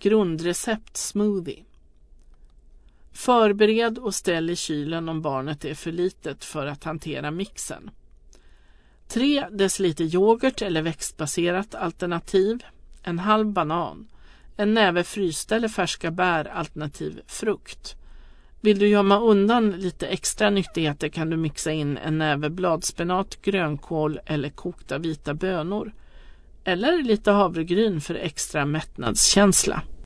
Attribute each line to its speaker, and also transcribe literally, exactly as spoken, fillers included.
Speaker 1: Grundrecept smoothie. Förbered och ställ i kylen om barnet är för litet för att hantera mixen. tre deciliter yoghurt eller växtbaserat alternativ. En halv banan. En näve frysta eller färska bär alternativ frukt. Vill du gömma undan lite extra nyttigheter kan du mixa in en näve bladspenat, grönkål eller kokta vita bönor. Eller lite havregryn för extra mättnadskänsla.